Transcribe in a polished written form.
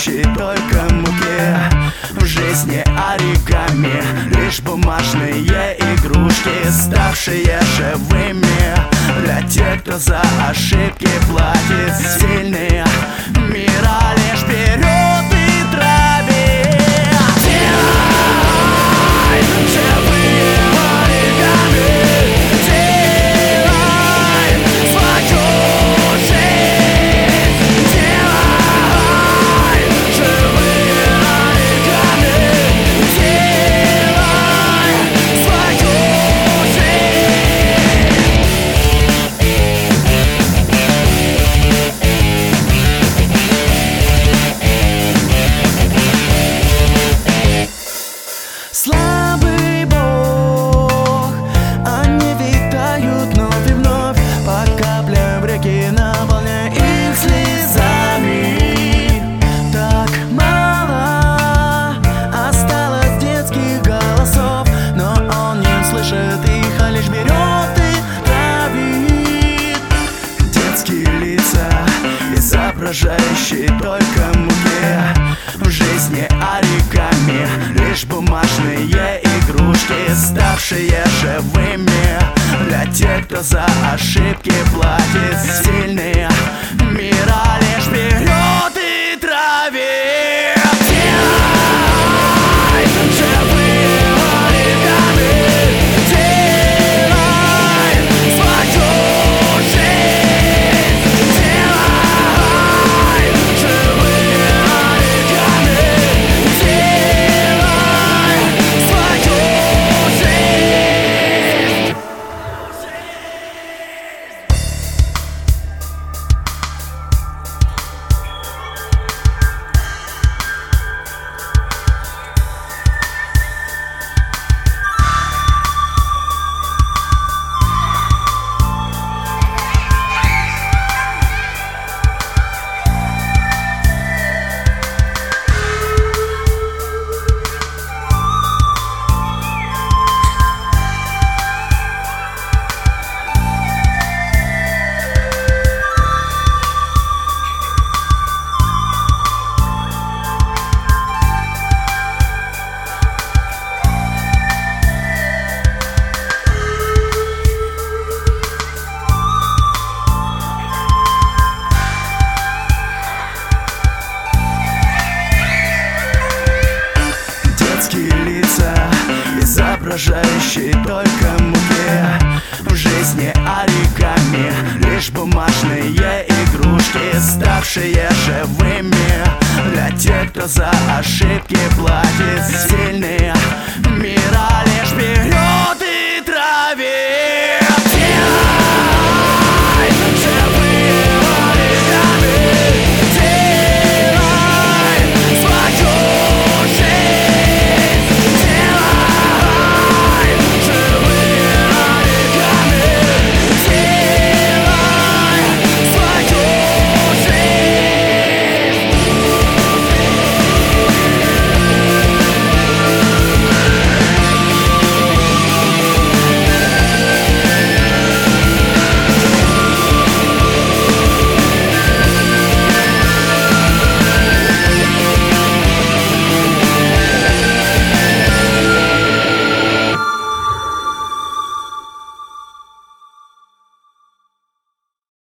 соображающий только муке. В жизни оригами лишь бумажные игрушки, ставшие живыми для тех, кто за ошибки платит. Сильные мира лишь вперед и траве. Делай живые оригами, делай свою жизнь, делай живые оригами, делай свою жизнь. Слабый Бог, они витают вновь и вновь, по каплям в реке, наполняя их слезами. Так мало осталось детских голосов, но он не слышит их, а лишь берет и травит. Детские лица, изображающие только муке. В жизни оригами лишь бумажные игрушки, ставшие живыми для тех, кто за ошибки платит. Сильные мира лишь вперед и траве. Делай живые оригами, делай свою жизнь, делай живые оригами, делай свою жизнь. Детские лица, изображающие только муке. В жизни оригами лишь бумажные игрушки, ставшие живыми для тех, кто за ошибки платит. Сильные